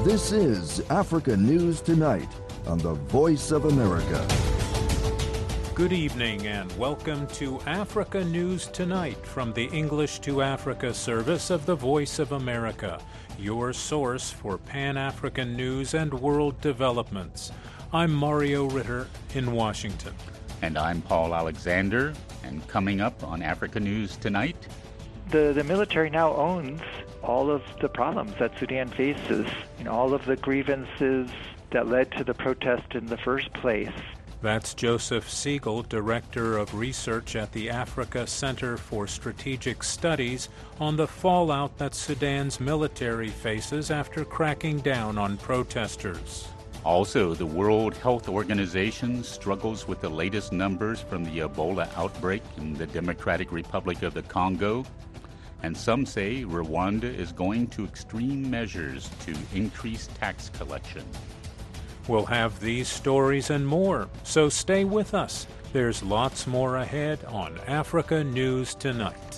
This is Africa News Tonight on the Voice of America. Good evening and welcome to Africa News Tonight from the English to Africa service of the Voice of America, your source for Pan-African news and world developments. I'm Mario Ritter in Washington. And I'm Paul Alexander, and coming up on Africa News Tonight. The military now owns all of the problems that Sudan faces, all of the grievances that led to the protest in the first place. That's Joseph Siegel, Director of Research at the Africa Center for Strategic Studies, on the fallout that Sudan's military faces after cracking down on protesters. Also, the World Health Organization struggles with the latest numbers from the Ebola outbreak in the Democratic Republic of the Congo. And some say Rwanda is going to extreme measures to increase tax collection. We'll have these stories and more, so stay with us. There's lots more ahead on Africa News Tonight.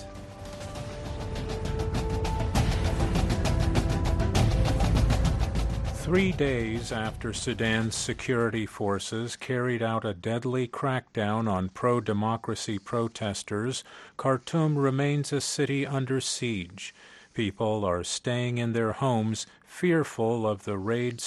Three days after Sudan's security forces carried out a deadly crackdown on pro-democracy protesters, Khartoum remains a city under siege. People are staying in their homes, fearful of the rapid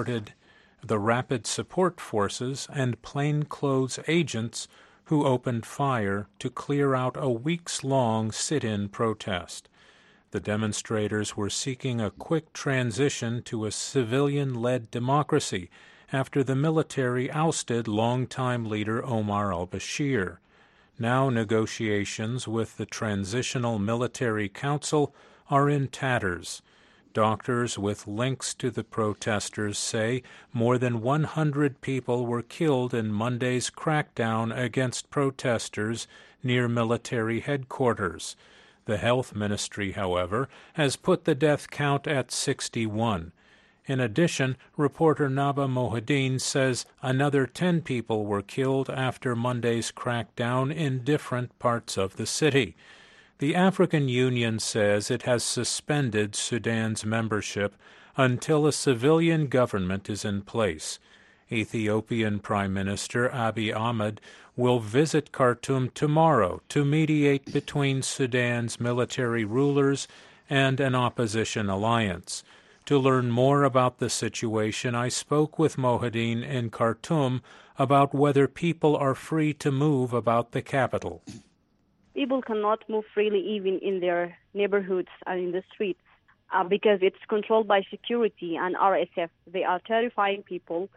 support forces and plainclothes agents who opened fire to clear out a weeks-long sit-in protest. The demonstrators were seeking a quick transition to a civilian-led democracy after the military ousted longtime leader Omar al-Bashir. Now negotiations with the Transitional Military Council are in tatters. Doctors with links to the protesters say more than 100 people were killed in Monday's crackdown against protesters near military headquarters. The Health Ministry, however, has put the death count at 61. In addition, reporter Naba Mohideen says another 10 people were killed after Monday's crackdown in different parts of the city. The African Union says it has suspended Sudan's membership until a civilian government is in place. Ethiopian Prime Minister Abiy Ahmed will visit Khartoum tomorrow to mediate between Sudan's military rulers and an opposition alliance. To learn more about the situation, I spoke with Mohideen in Khartoum about whether people are free to move about the capital. People cannot move freely even in their neighborhoods and in the streets because it's controlled by security and RSF. They are terrifying people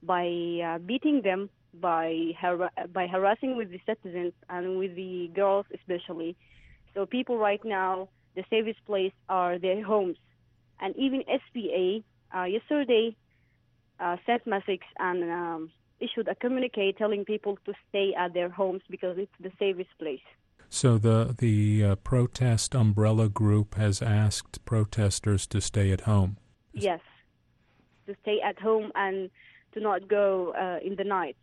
by beating them, by harassing with the citizens and with the girls especially. So people right now, the safest place are their homes. And even SPA yesterday sent message and issued a communique telling people to stay at their homes because it's the safest place. So the protest umbrella group has asked protesters to stay at home? Yes, to stay at home and to not go in the night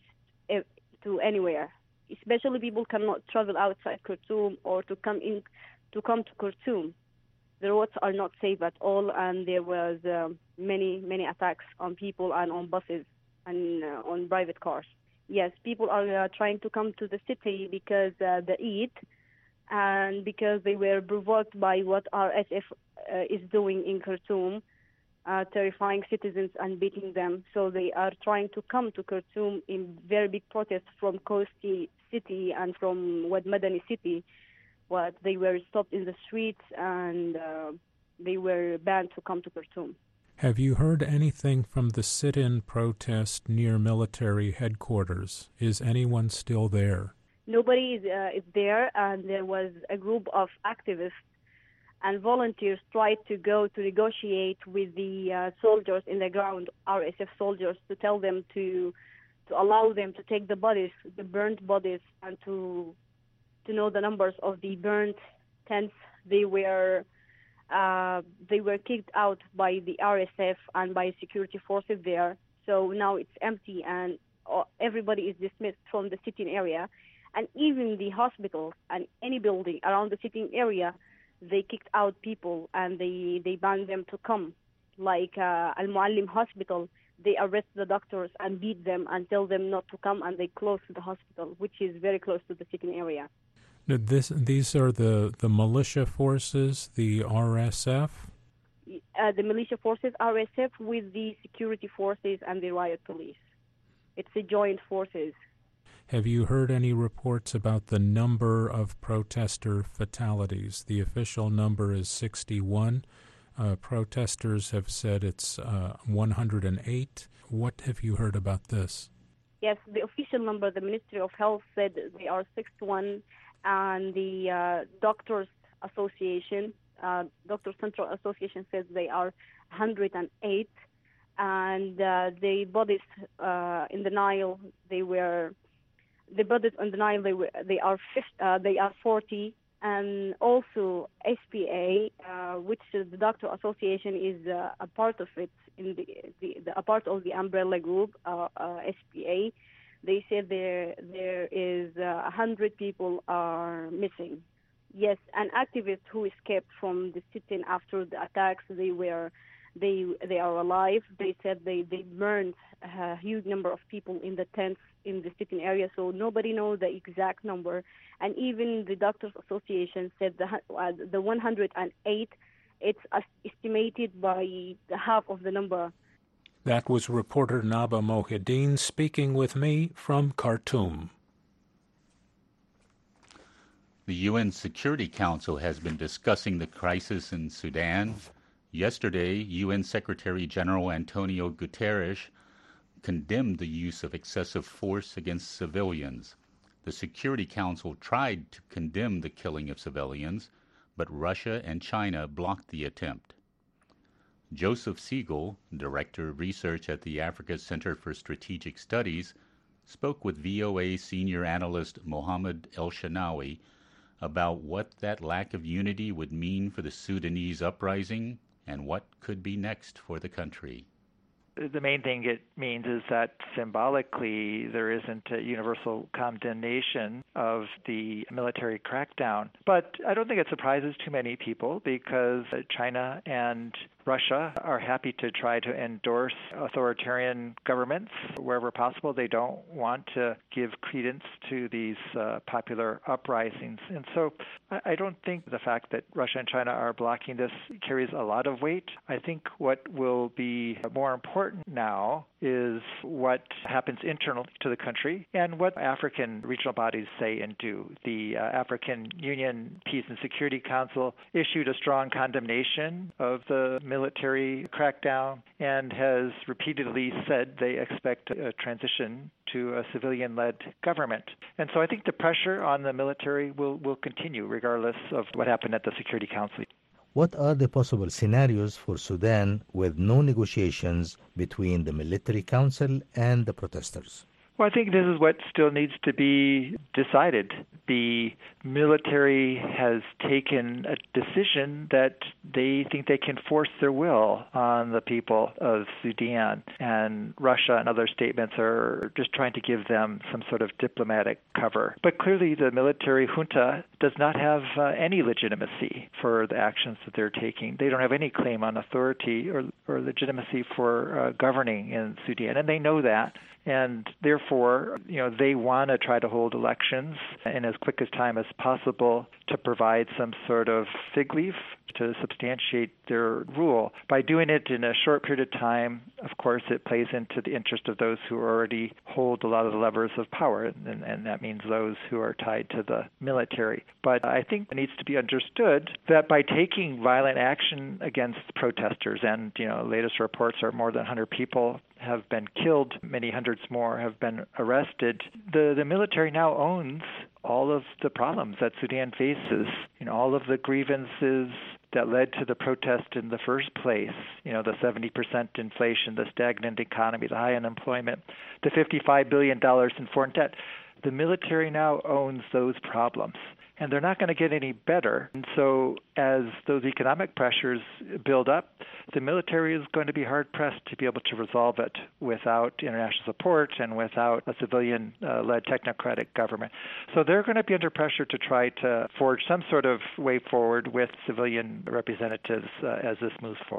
to anywhere. Especially people cannot travel outside Khartoum or to come to Khartoum. The roads are not safe at all, and there was many attacks on people and on buses and on private cars. Yes, people are trying to come to the city because the Eid, and because they were provoked by what RSF is doing in Khartoum, terrifying citizens and beating them. So they are trying to come to Khartoum in very big protests from Kosti city and from Wad Madani city. But they were stopped in the streets and they were banned to come to Khartoum. Have you heard anything from the sit-in protest near military headquarters? Is anyone still there? Nobody is there, and there was a group of activists and volunteers tried to go to negotiate with the soldiers in the ground, RSF soldiers, to tell them to allow them to take the bodies, the burnt bodies, and to know the numbers of the burnt tents. They were kicked out by the RSF and by security forces there. So now it's empty and everybody is dismissed from the sitting area. And even the hospitals and any building around the sitting area, they kicked out people and they banned them to come like Al Muallim Hospital. They arrest the doctors and beat them and tell them not to come, and they close the hospital, which is very close to the sitting area. These are the militia forces, the RSF? The militia forces, RSF, with the security forces and the riot police. It's a joint forces. Have you heard any reports about the number of protester fatalities? The official number is 61. Protesters have said it's 108. What have you heard about this? Yes, the official number, the Ministry of Health said they are 61, and the Doctors Association, Doctors Central Association says they are 108, and the bodies in the Nile, they are 40. And also SPA, which the Doctor Association is a part of it, in a part of the umbrella group, SPA. They said there is 100 people are missing. Yes, an activist who escaped from the sit-in after the attacks, they are alive. They said they burned a huge number of people in the tents in the sitting area, so nobody knows the exact number. And even the Doctors Association said the 108, it's estimated by the half of the number. That was reporter Naba Mohideen speaking with me from Khartoum. The UN Security Council has been discussing the crisis in Sudan. Yesterday, UN Secretary General Antonio Guterres condemned the use of excessive force against civilians. The Security Council tried to condemn the killing of civilians, but Russia and China blocked the attempt. Joseph Siegel, Director of Research at the Africa Center for Strategic Studies, spoke with VOA senior analyst Mohammed El-Shanawi about what that lack of unity would mean for the Sudanese uprising and what could be next for the country. The main thing it means is that symbolically there isn't a universal condemnation of the military crackdown. But I don't think it surprises too many people because China and Russia are happy to try to endorse authoritarian governments wherever possible. They don't want to give credence to these popular uprisings. And so I don't think the fact that Russia and China are blocking this carries a lot of weight. I think what will be more important now is what happens internally to the country and what African regional bodies say and do. The African Union Peace and Security Council issued a strong condemnation of the military crackdown and has repeatedly said they expect a transition to a civilian-led government. And so I think the pressure on the military will continue regardless of what happened at the Security Council. What are the possible scenarios for Sudan with no negotiations between the military council and the protesters? Well, I think this is what still needs to be decided. The military has taken a decision that they think they can force their will on the people of Sudan, and Russia and other statements are just trying to give them some sort of diplomatic cover. But clearly the military junta does not have any legitimacy for the actions that they're taking. They don't have any claim on authority or legitimacy for governing in Sudan, and they know that. And therefore, they want to try to hold elections in as quick a time as possible to provide some sort of fig leaf to substantiate their rule. By doing it in a short period of time, of course, it plays into the interest of those who already hold a lot of the levers of power, and that means those who are tied to the military. But I think it needs to be understood that by taking violent action against protesters, and latest reports are more than 100 people have been killed, many hundreds more have been arrested, the military now owns all of the problems that Sudan faces, all of the grievances that led to the protest in the first place, the 70% inflation, the stagnant economy, the high unemployment, the $55 billion in foreign debt. The military now owns those problems, and they're not going to get any better. And so as those economic pressures build up, the military is going to be hard-pressed to be able to resolve it without international support and without a civilian-led technocratic government. So they're going to be under pressure to try to forge some sort of way forward with civilian representatives as this moves forward.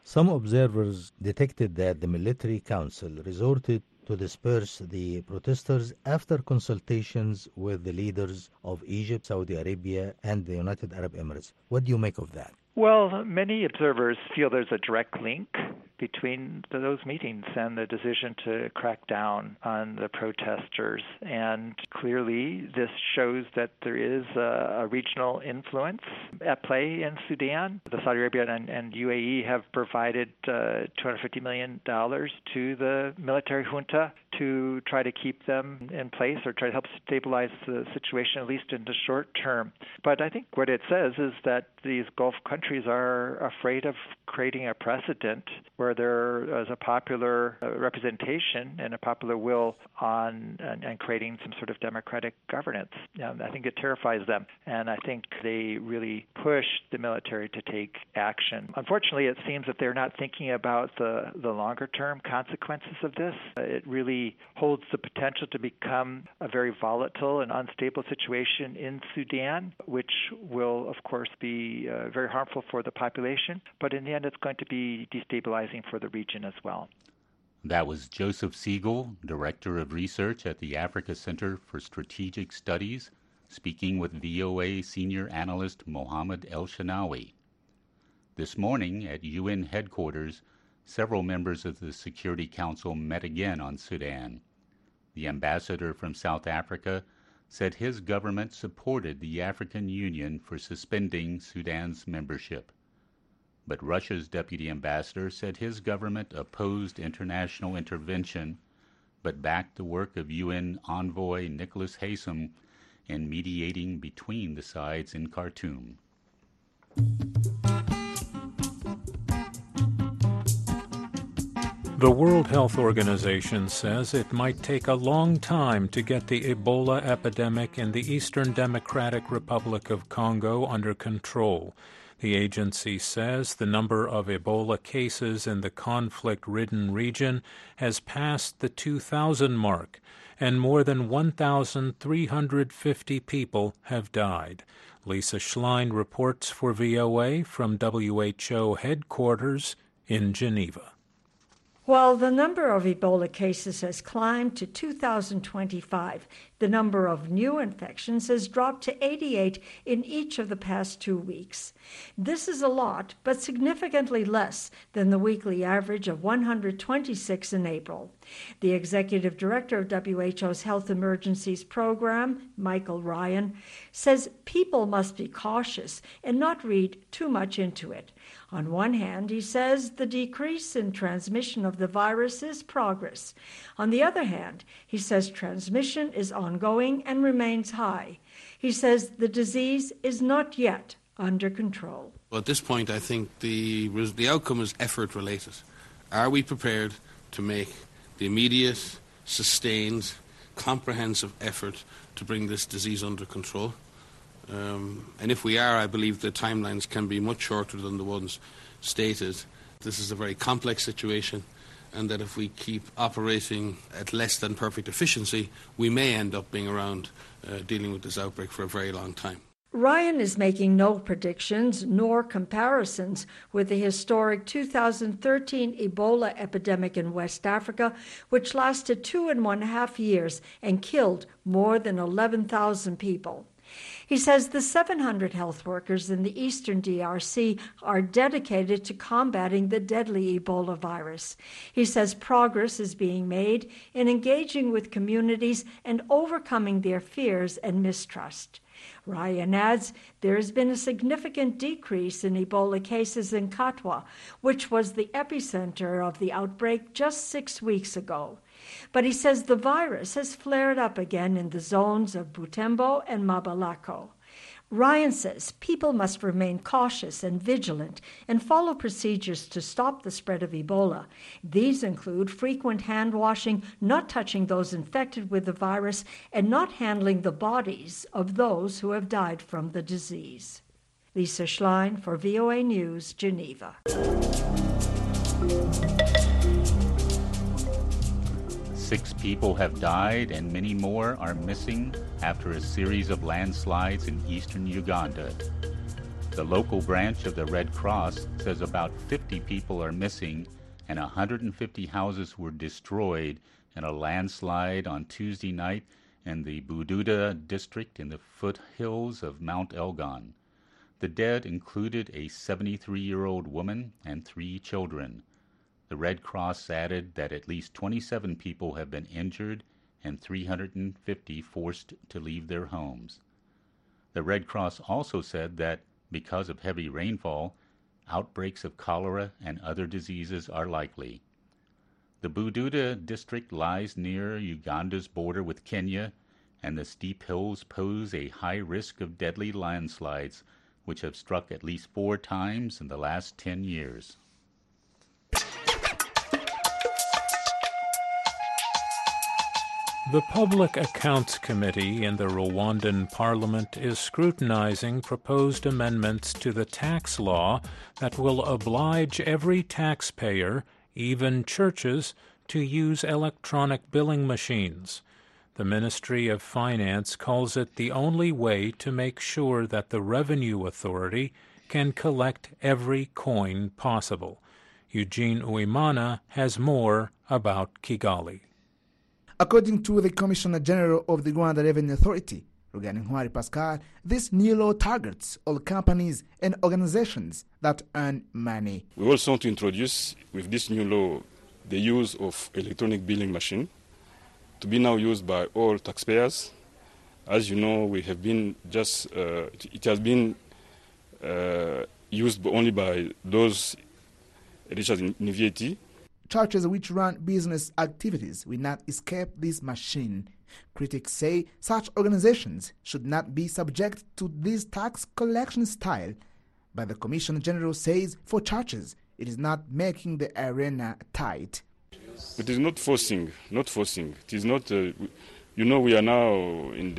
Some observers detected that the military council resorted to disperse the protesters after consultations with the leaders of Egypt, Saudi Arabia, and the United Arab Emirates. What do you make of that? Well, many observers feel there's a direct link between those meetings and the decision to crack down on the protesters. And clearly, this shows that there is a regional influence at play in Sudan. The Saudi Arabia and UAE have provided $250 million to the military junta to try to keep them in place or try to help stabilize the situation, at least in the short term. But I think what it says is that these Gulf countries are afraid of creating a precedent where there is a popular representation and a popular will on and creating some sort of democratic governance. I think it terrifies them, and I think they really push the military to take action. Unfortunately, it seems that they're not thinking about the longer-term consequences of this. It really holds the potential to become a very volatile and unstable situation in Sudan, which will, of course, be very harmful for the population, but in the end, it's going to be destabilizing for the region as well. That was Joseph Siegel, Director of Research at the Africa Center for Strategic Studies, speaking with VOA Senior Analyst Mohammed El-Shanawi. This morning at UN headquarters, several members of the Security Council met again on Sudan. The ambassador from South Africa said his government supported the African Union for suspending Sudan's membership. But Russia's deputy ambassador said his government opposed international intervention, but backed the work of UN envoy Nicholas Haysom in mediating between the sides in Khartoum. The World Health Organization says it might take a long time to get the Ebola epidemic in the Eastern Democratic Republic of Congo under control. The agency says the number of Ebola cases in the conflict-ridden region has passed the 2,000 mark, and more than 1,350 people have died. Lisa Schlein reports for VOA from WHO headquarters in Geneva. While the number of Ebola cases has climbed to 2,025, the number of new infections has dropped to 88 in each of the past 2 weeks. This is a lot, but significantly less than the weekly average of 126 in April. The executive director of WHO's Health Emergencies Program, Michael Ryan, says people must be cautious and not read too much into it. On one hand, he says the decrease in transmission of the virus is progress. On the other hand, he says transmission is ongoing and remains high. He says the disease is not yet under control. Well, at this point, I think the outcome is effort-related. Are we prepared to make the immediate, sustained, comprehensive effort to bring this disease under control? And if we are, I believe the timelines can be much shorter than the ones stated. This is a very complex situation, and that if we keep operating at less than perfect efficiency, we may end up being around dealing with this outbreak for a very long time. Ryan is making no predictions nor comparisons with the historic 2013 Ebola epidemic in West Africa, which lasted 2.5 years and killed more than 11,000 people. He says the 700 health workers in the eastern DRC are dedicated to combating the deadly Ebola virus. He says progress is being made in engaging with communities and overcoming their fears and mistrust. Ryan adds there has been a significant decrease in Ebola cases in Katwa, which was the epicenter of the outbreak just 6 weeks ago. But he says the virus has flared up again in the zones of Butembo and Mabalako. Ryan says people must remain cautious and vigilant and follow procedures to stop the spread of Ebola. These include frequent hand washing, not touching those infected with the virus, and not handling the bodies of those who have died from the disease. Lisa Schlein for VOA News, Geneva. 6 people have died and many more are missing after a series of landslides in eastern Uganda. The local branch of the Red Cross says about 50 people are missing and 150 houses were destroyed in a landslide on Tuesday night in the Bududa district in the foothills of Mount Elgon. The dead included a 73-year-old woman and 3 children. The Red Cross added that at least 27 people have been injured and 350 forced to leave their homes. The Red Cross also said that because of heavy rainfall, outbreaks of cholera and other diseases are likely. The Bududa district lies near Uganda's border with Kenya, and the steep hills pose a high risk of deadly landslides, which have struck at least 4 times in the last 10 years. The Public Accounts Committee in the Rwandan Parliament is scrutinizing proposed amendments to the tax law that will oblige every taxpayer, even churches, to use electronic billing machines. The Ministry of Finance calls it the only way to make sure that the Revenue Authority can collect every coin possible. Eugene Uimana has more about Kigali. According to the Commissioner General of the Rwanda Revenue Authority, Ruganintwari Pascal, this new law targets all companies and organizations that earn money. We also want to introduce, with this new law, the use of electronic billing machine to be now used by all taxpayers. As you know, we have been it has been used only by those registered in VAT. Churches which run business activities will not escape this machine. Critics say such organizations should not be subject to this tax collection style. But the Commissioner General says for churches, it is not making the arena tight. It is not forcing. It is not, we are now in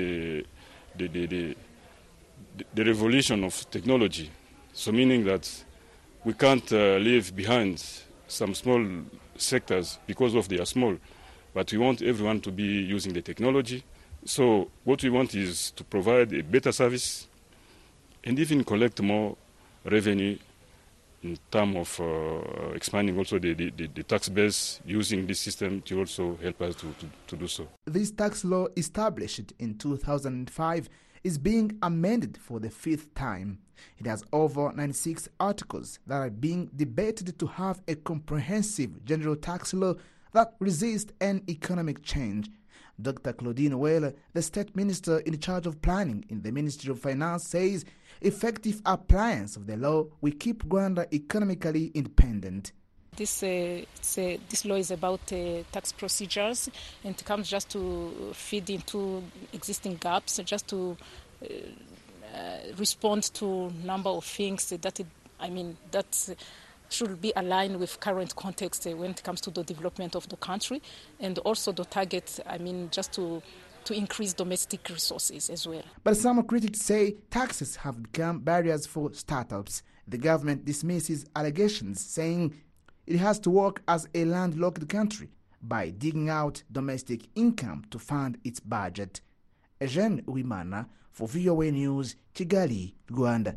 the revolution of technology. So meaning that we can't leave behind some small sectors because of they are small, but we want everyone to be using the technology. So what we want is to provide a better service and even collect more revenue in terms of expanding also the tax base, using this system to also help us to do so. This tax law, established in 2005, is being amended for the 5th time. It has over 96 articles that are being debated to have a comprehensive general tax law that resists an economic change. Dr. Claudine Wheeler, the state minister in charge of planning in the Ministry of Finance, says effective appliance of the law will keep Rwanda economically independent. This law is about tax procedures, and it comes just to feed into existing gaps, just to respond to number of things that should be aligned with current context when it comes to the development of the country, and also the target, just to increase domestic resources as well. But some critics say taxes have become barriers for startups. The government dismisses allegations, saying it has to work as a landlocked country by digging out domestic income to fund its budget. Eugene Uimana for VOA News, Kigali, Rwanda.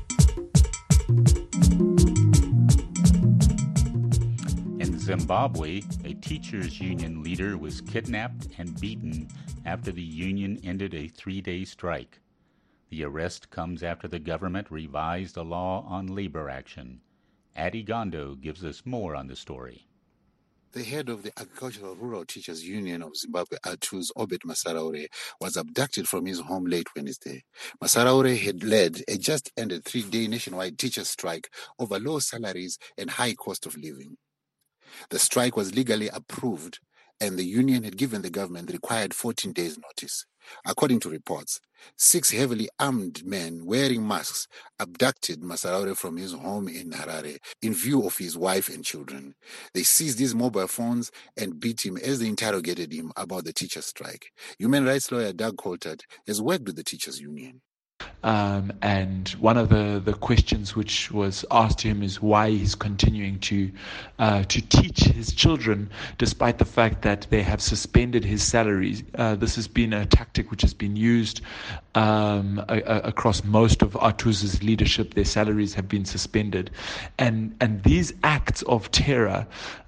In Zimbabwe, a teachers' union leader was kidnapped and beaten after the union ended a 3-day strike. The arrest comes after the government revised a law on labor action. Adi Gondo gives us more on the story. The head of the Agricultural Rural Teachers Union of Zimbabwe, ATUZ, Obed Masaraure, was abducted from his home late Wednesday. Masaraure had led a just-ended 3-day nationwide teachers' strike over low salaries and high cost of living. The strike was legally approved, and the union had given the government the required 14 days' notice. According to reports, 6 heavily armed men wearing masks abducted Masaraure from his home in Harare in view of his wife and children. They seized his mobile phones and beat him as they interrogated him about the teachers' strike. Human rights lawyer Doug Coulthard has worked with the teachers' union. And one of the questions which was asked to him is why he's continuing to teach his children despite the fact that they have suspended his salaries. This has been a tactic which has been used across most of Arthuzo's leadership. Their salaries have been suspended, and these acts of terror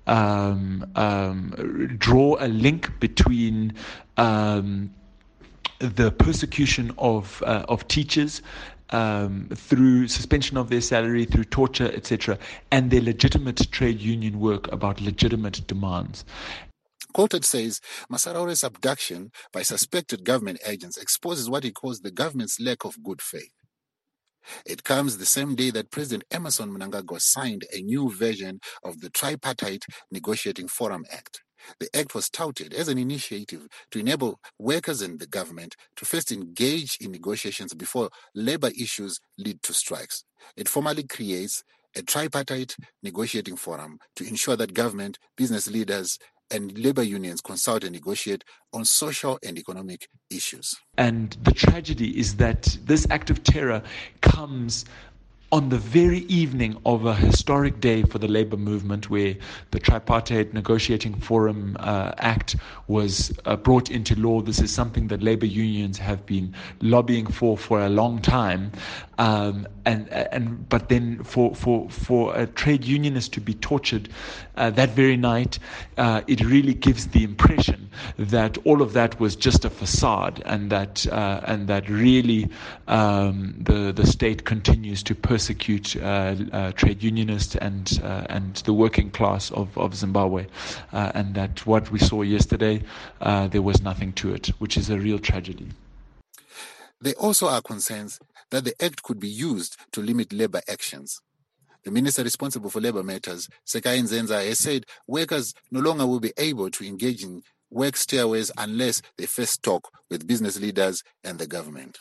draw a link between the persecution of teachers through suspension of their salary, through torture, etc., and their legitimate trade union work about legitimate demands. Quoted says, Masaraore's abduction by suspected government agents exposes what he calls the government's lack of good faith. It comes the same day that President Emmerson Mnangagwa signed a new version of the Tripartite Negotiating Forum Act. The act was touted as an initiative to enable workers and the government to first engage in negotiations before labor issues lead to strikes. It formally creates a tripartite negotiating forum to ensure that government, business leaders, and labor unions consult and negotiate on social and economic issues. And the tragedy is that this act of terror comes on the very evening of a historic day for the labor movement, where the Tripartite Negotiating Forum Act was brought into law. This is something that labor unions have been lobbying for a long time. But then for a trade unionist to be tortured that very night, it really gives the impression that all of that was just a facade, and that really the state continues to persecute trade unionists and the working class of Zimbabwe, and that what we saw yesterday, there was nothing to it, which is a real tragedy. There also are concerns that the act could be used to limit labor actions. The minister responsible for labor matters, Sekai Nzenza, has said workers no longer will be able to engage in work stairways unless they first talk with business leaders and the government.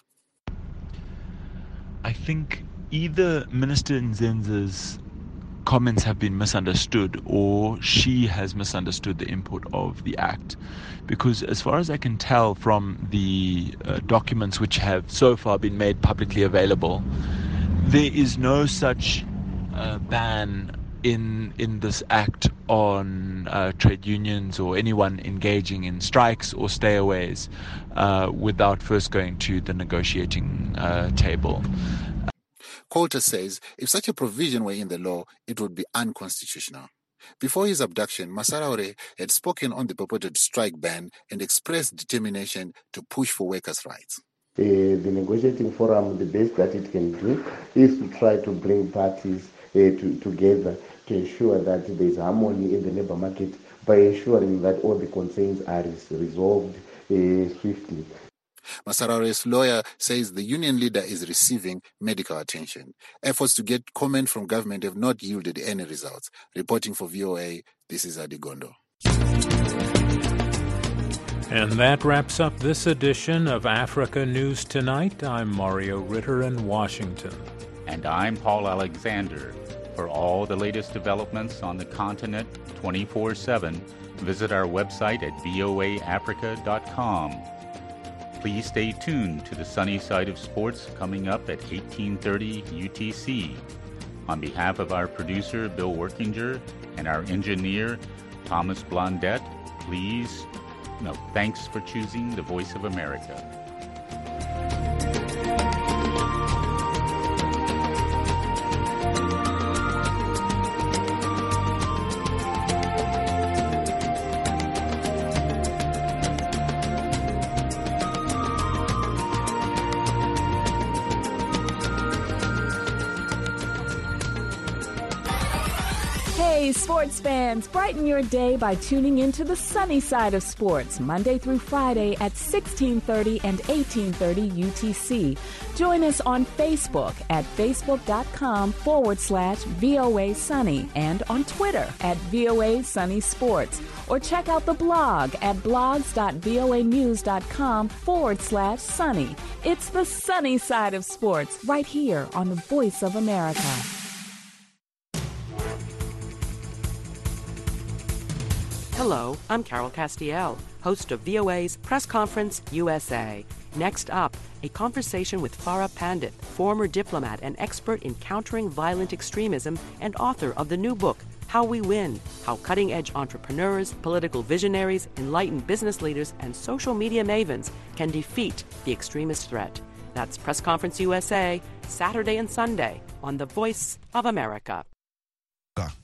I think either Minister Nzenza's comments have been misunderstood, or she has misunderstood the import of the act, because as far as I can tell from the documents which have so far been made publicly available, there is no such ban in this act on trade unions or anyone engaging in strikes or stayaways without first going to the negotiating table. Coulter says if such a provision were in the law, it would be unconstitutional. Before his abduction, Masaraore had spoken on the purported strike ban and expressed determination to push for workers' rights. The negotiating forum, the best that it can do is to try to bring parties together to ensure that there is harmony in the labor market by ensuring that all the concerns are resolved swiftly. Masaraore's lawyer says the union leader is receiving medical attention. Efforts to get comment from government have not yielded any results. Reporting for VOA, this is Adigondo. And that wraps up this edition of Africa News Tonight. I'm Mario Ritter in Washington. And I'm Paul Alexander. For all the latest developments on the continent 24/7, visit our website at voaafrica.com. Please stay tuned to the Sunny Side of Sports coming up at 18:30 UTC. On behalf of our producer, Bill Workinger, and our engineer, Thomas Blondette, thanks for choosing the Voice of America. Sports fans, brighten your day by tuning into the Sunny Side of Sports, Monday through Friday at 16:30 and 18:30 UTC. Join us on Facebook at facebook.com/VOA Sunny and on Twitter at VOA Sunny Sports. Or check out the blog at blogs.voanews.com/sunny. It's the Sunny Side of Sports right here on the Voice of America. Hello, I'm Carol Castiel, host of VOA's Press Conference USA. Next up, a conversation with Farah Pandit, former diplomat and expert in countering violent extremism and author of the new book, How We Win, How Cutting-Edge Entrepreneurs, Political Visionaries, Enlightened Business Leaders, and Social Media Mavens can defeat the extremist threat. That's Press Conference USA, Saturday and Sunday on The Voice of America.